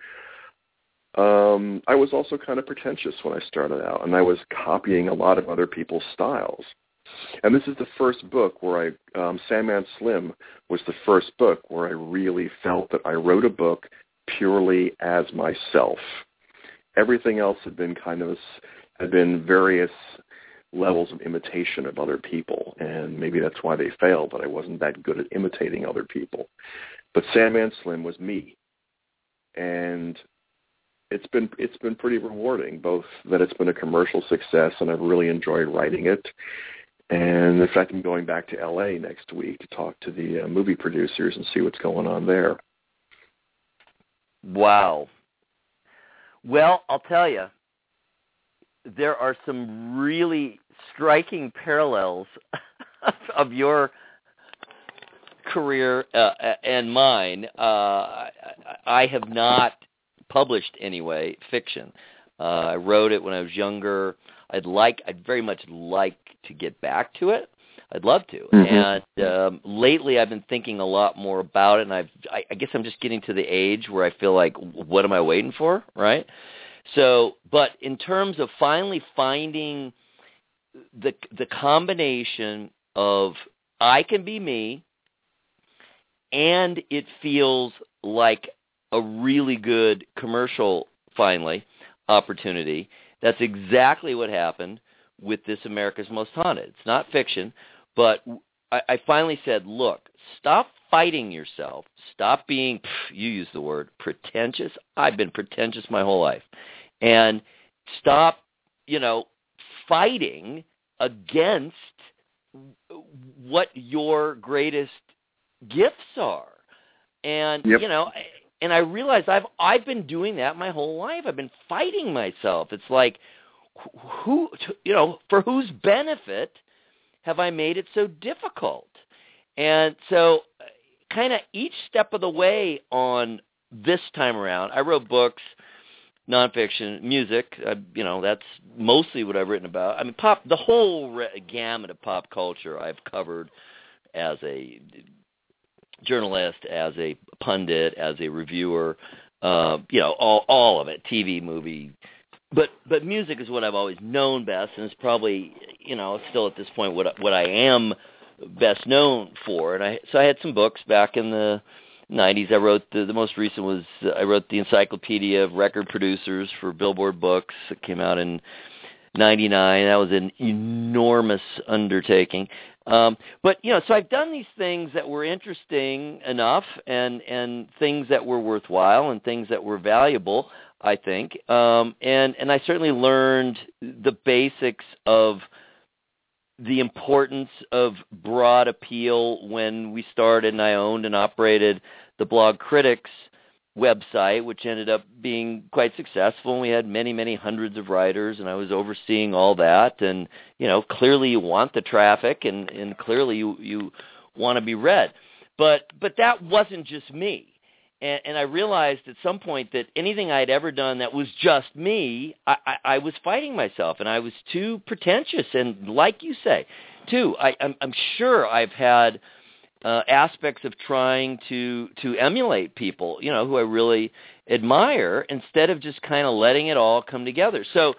I was also kind of pretentious when I started out, and I was copying a lot of other people's styles. And this is the first book where Sandman Slim was the first book where I really felt that I wrote a book purely as myself. Everything else had been various levels of imitation of other people, and maybe that's why they failed, but I wasn't that good at imitating other people. But Sandman Slim was me, and it's been pretty rewarding, both that it's been a commercial success and I've really enjoyed writing it, and in fact I'm going back to LA next week to talk to the movie producers and see what's going on there. Wow. Well, I'll tell you, there are some really striking parallels of your career and mine. I have not published, anyway, fiction. I wrote it when I was younger. I'd very much like to get back to it. I'd love to. Mm-hmm. And lately I've been thinking a lot more about it, and I guess I'm just getting to the age where I feel like, what am I waiting for, right? So, but in terms of finally finding the combination of I can be me, and it feels like a really good commercial, finally, opportunity. That's exactly what happened with this America's Most Haunted. It's not fiction, but I finally said, look, stop fighting yourself. Stop being, you use the word, pretentious. I've been pretentious my whole life. And stop, fighting against what your greatest gifts are. And, yep. And I realized I've been doing that my whole life. I've been fighting myself. It's like, for whose benefit have I made it so difficult? And so kind of each step of the way on this time around, I wrote books, nonfiction, music, that's mostly what I've written about. I mean, the whole gamut of pop culture I've covered as a journalist, as a pundit, as a reviewer, all of it, TV, movie. But music is what I've always known best, and it's probably, still at this point what I am best known for. And so I had some books back in the 90s. I wrote the most recent was I wrote the Encyclopedia of Record Producers for Billboard Books. It came out in 99. That was an enormous undertaking. So I've done these things that were interesting enough and things that were worthwhile and things that were valuable, I think. And I certainly learned the basics of the importance of broad appeal when we started, and I owned and operated the Blog Critics website, which ended up being quite successful. We had many, many hundreds of writers, and I was overseeing all that. And, clearly you want the traffic, and clearly you want to be read. But that wasn't just me. And I realized at some point that anything I'd ever done that was just me, I was fighting myself, and I was too pretentious. And like you say, too, I'm sure I've had aspects of trying to emulate people, who I really admire, instead of just kind of letting it all come together. So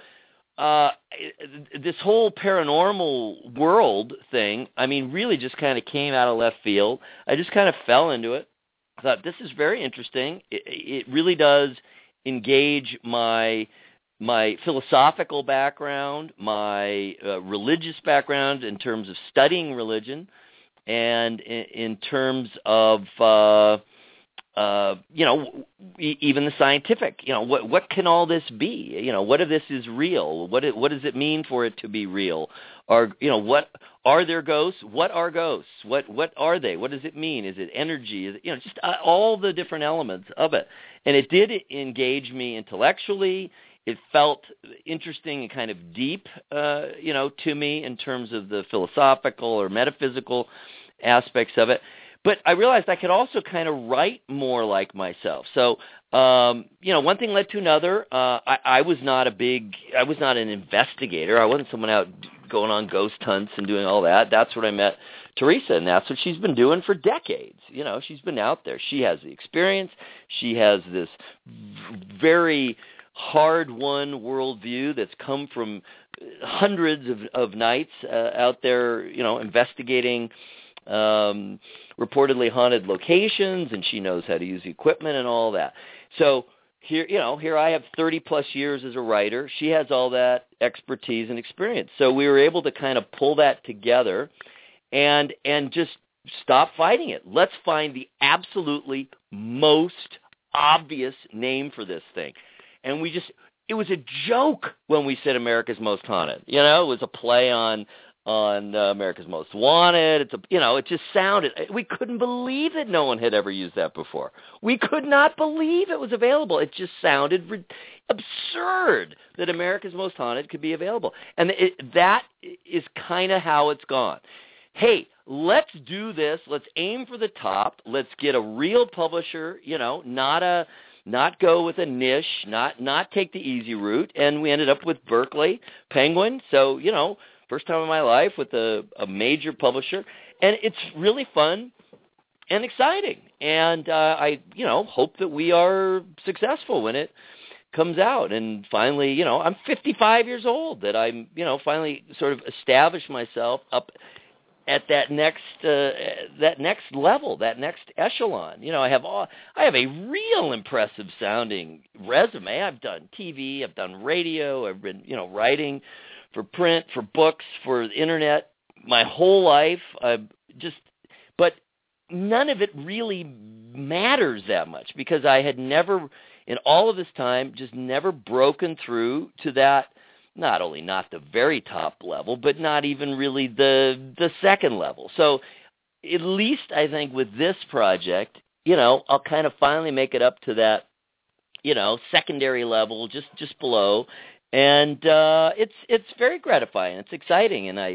this whole paranormal world thing, really just kind of came out of left field. I just kind of fell into it. I thought, this is very interesting. It really does engage my philosophical background, my religious background in terms of studying religion, and in terms of even the scientific. What can all this be? What if this is real? What does it mean for it to be real? Or what are there ghosts? What are ghosts? What are they? What does it mean? Is it energy? Is it, just all the different elements of it. And it did engage me intellectually. It felt interesting and kind of deep, to me in terms of the philosophical or metaphysical aspects of it. But I realized I could also kind of write more like myself. So, one thing led to another. I was not an investigator. I wasn't someone out going on ghost hunts and doing all that. That's when I met Teresa, and that's what she's been doing for decades. She's been out there. She has the experience. She has this very hard-won worldview that's come from hundreds of nights out there, investigating reportedly haunted locations, and she knows how to use equipment and all that. So here I have 30 plus years as a writer. She has all that expertise and experience. So we were able to kind of pull that together and just stop fighting it. Let's find the absolutely most obvious name for this thing. And it was a joke when we said America's Most Haunted. It was a play on America's Most Wanted. It just sounded, we couldn't believe that no one had ever used that before. We could not believe it was available. It just sounded absurd that America's Most Haunted could be available. And that is kind of how it's gone. Hey, let's do this. Let's aim for the top. Let's get a real publisher, not go with a niche, not take the easy route. And we ended up with Berkley Penguin. So, first time in my life with a major publisher. And it's really fun and exciting. And I hope that we are successful when it comes out. And finally, I'm 55 years old, that I'm, finally sort of established myself up at that next level, that next echelon. I have a real impressive sounding resume. I've done TV, I've done radio, I've been, writing for print, for books, for the internet, my whole life. But none of it really matters that much, because I had never, in all of this time, just never broken through to that, not only not the very top level, but not even really the second level. So at least I think with this project, I'll kind of finally make it up to that, secondary level, just below. And it's very gratifying. It's exciting. And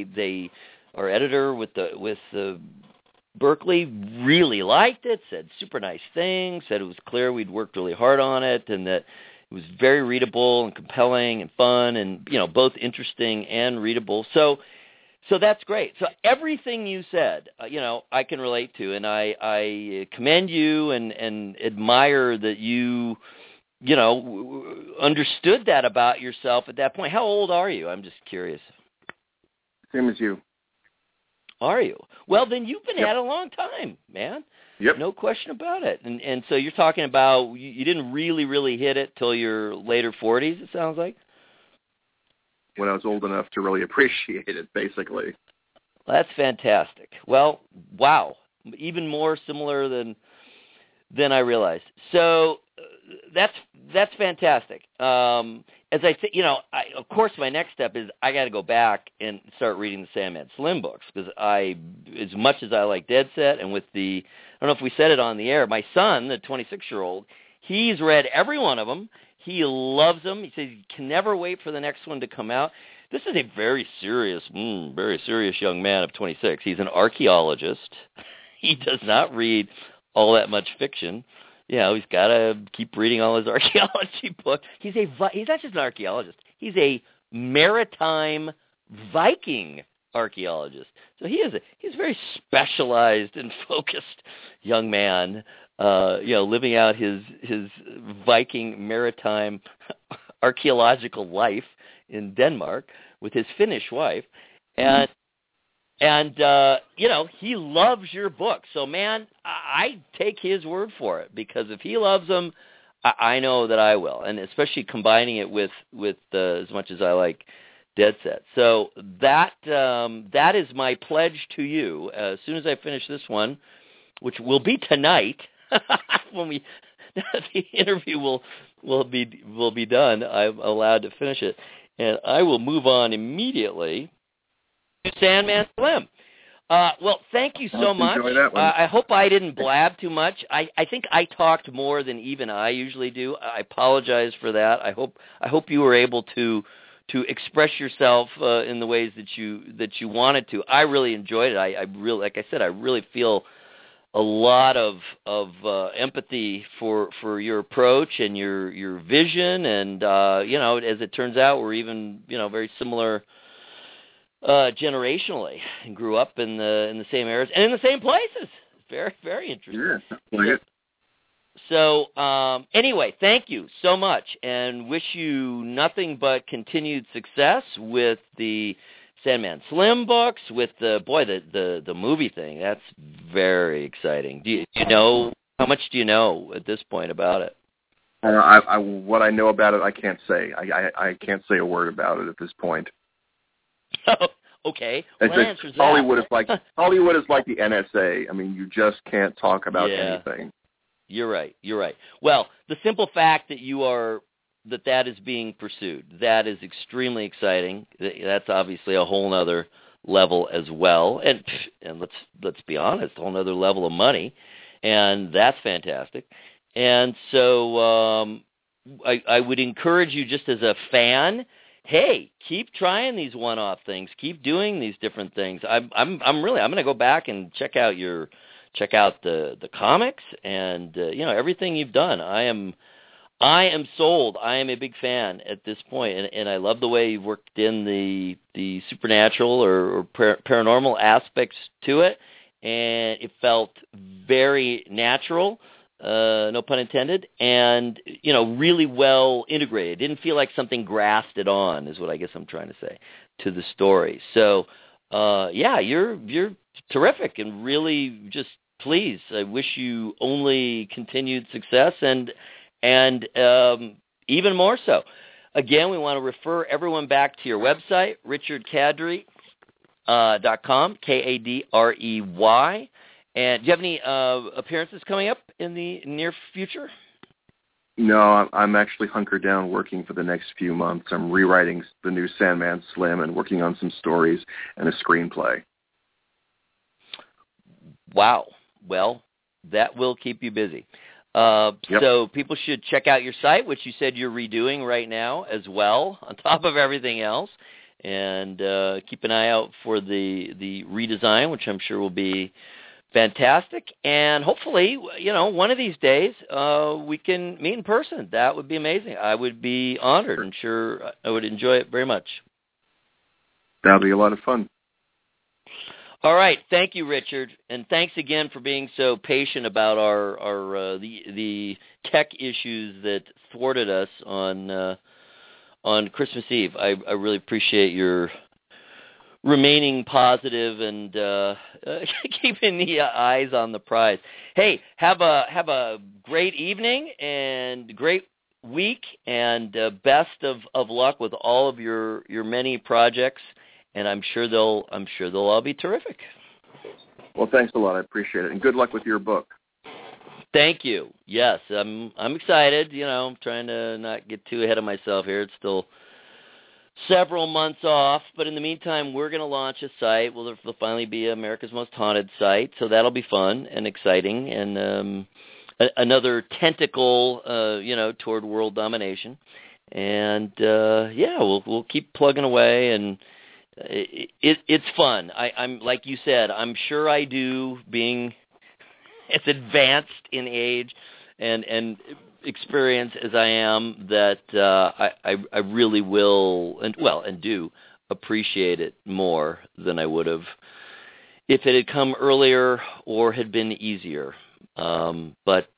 our editor with the Berkley really liked it, said super nice things, said it was clear we'd worked really hard on it, and that it was very readable and compelling and fun and, both interesting and readable. So that's great. So everything you said, I can relate to, and I commend you and admire that you understood that about yourself at that point. How old are you? I'm just curious. Same as you. Are you? Well, then you've been at it a long time, man. Yep. No question about it. And so you're talking about you didn't really, really hit it till your later 40s, it sounds like? When I was old enough to really appreciate it, basically. Well, that's fantastic. Well, wow. Even more similar than I realized. So that's fantastic. As I think, of course, my next step is I got to go back and start reading the Sandman Slim books, because as much as I like Dead Set, and with I don't know if we said it on the air, my son, the 26-year-old, he's read every one of them. He loves them. He says he can never wait for the next one to come out. This is a very serious young man of 26. He's an archaeologist. He does not read all that much fiction. He's got to keep reading all his archaeology books. He's not just an archaeologist. He's a maritime Viking archaeologist. So he's a very specialized and focused young man, living out his Viking maritime archaeological life in Denmark with his Finnish wife. And he loves your book. So, man, I take his word for it, because if he loves them, I know that I will. And especially combining it with as much as I like Dead Set. So that is my pledge to you. As soon as I finish this one, which will be tonight, when the interview will be done, I'm allowed to finish it, and I will move on immediately to Sandman Slim. Well, thank you so much. Enjoy that one. I hope I didn't blab too much. I think I talked more than even I usually do. I apologize for that. I hope you were able to express yourself in the ways that you wanted to. I really enjoyed it. I really, like I said, I really feel a lot of empathy for your approach and your vision, and as it turns out, we're even very similar generationally, and grew up in the same areas and in the same places. Very, very interesting. Yeah, So anyway, thank you so much, and wish you nothing but continued success with the Sandman Slim books, with the movie thing. That's very exciting. Do you know, how much do you know at this point about it? What I know about it, I can't say. I can't say a word about it at this point. Okay, well, that answers that. Hollywood is like the NSA. I mean, you just can't talk about anything. You're right. Well, the simple fact that that is being pursued, that is extremely exciting. That's obviously a whole other level as well, and let's be honest, a whole other level of money, and that's fantastic. And so I would encourage you, just as a fan, hey, keep trying these one-off things, keep doing these different things. I'm going to go back and check out the comics and everything you've done. I am sold. I am a big fan at this point, and I love the way you've worked in the supernatural or paranormal aspects to it, and it felt very natural. No pun intended, and really well integrated. It didn't feel like something grafted on, is what I guess I'm trying to say, to the story. So, you're terrific, and really just please, I wish you only continued success, and even more so. Again, we want to refer everyone back to your website, richardcadrey.com, Kadrey. And do you have any appearances coming up in the near future? No, I'm actually hunkered down working for the next few months. I'm rewriting the new Sandman Slim and working on some stories and a screenplay. Wow. Well, that will keep you busy. Yep. So people should check out your site, which you said you're redoing right now as well, on top of everything else. And keep an eye out for the redesign, which I'm sure will be fantastic, and hopefully, one of these days we can meet in person. That would be amazing. I would be honored, and sure I would enjoy it very much. That'll be a lot of fun. All right, thank you, Richard, and thanks again for being so patient about the tech issues that thwarted us on Christmas Eve. I really appreciate your remaining positive and keeping the eyes on the prize. Hey, have a great evening and great week, and best of luck with all of your many projects. And I'm sure they'll all be terrific. Well, thanks a lot. I appreciate it, and good luck with your book. Thank you. Yes, I'm excited. I'm trying to not get too ahead of myself here. It's still several months off, but in the meantime, we're going to launch a site. Well, there'll finally be America's Most Haunted site, so that'll be fun and exciting, and another tentacle, toward world domination. And we'll keep plugging away, and it's fun. I'm like you said, I'm sure I do, being as advanced in age and experience as I am, that I really will and do appreciate it more than I would have if it had come earlier or had been easier. But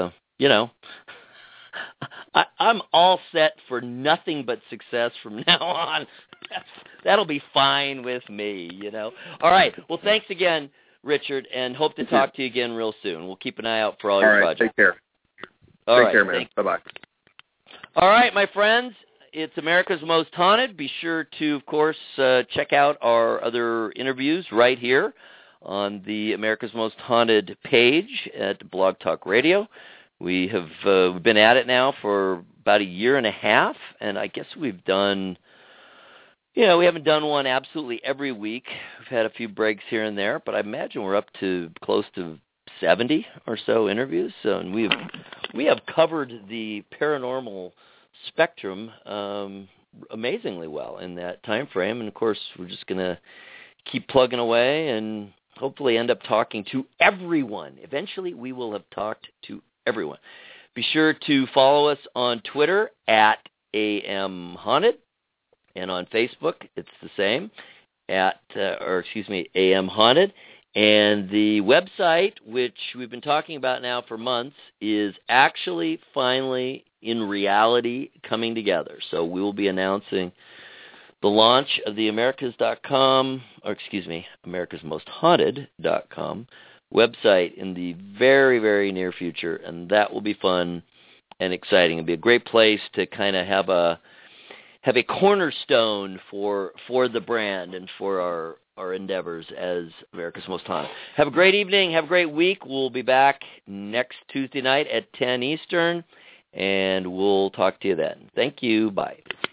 I'm all set for nothing but success from now on. That'll be fine with me, All right. Well, thanks again, Richard, and hope to talk to you again real soon. We'll keep an eye out for all your projects. Take care. Take care, man. Bye-bye. All right, my friends. It's America's Most Haunted. Be sure to, of course, check out our other interviews right here on the America's Most Haunted page at Blog Talk Radio. We have been at it now for about a year and a half, and I guess we've done, we haven't done one absolutely every week. We've had a few breaks here and there, but I imagine we're up to close to 70 or so interviews. So, and we have covered the paranormal spectrum amazingly well in that time frame. And of course, we're just going to keep plugging away and hopefully end up talking to everyone. Eventually, we will have talked to everyone. Be sure to follow us on Twitter at AM Haunted, and on Facebook it's the same AM Haunted. And the website, which we've been talking about now for months, is actually finally in reality coming together. So we will be announcing the launch of the Americas.com, AmericasMostHaunted.com website in the very, very near future, and that will be fun and exciting. It'd be a great place to kind of have a cornerstone for the brand and for our endeavors as America's Most Haunted. Have a great evening. Have a great week. We'll be back next Tuesday night at 10 Eastern, and we'll talk to you then. Thank you. Bye.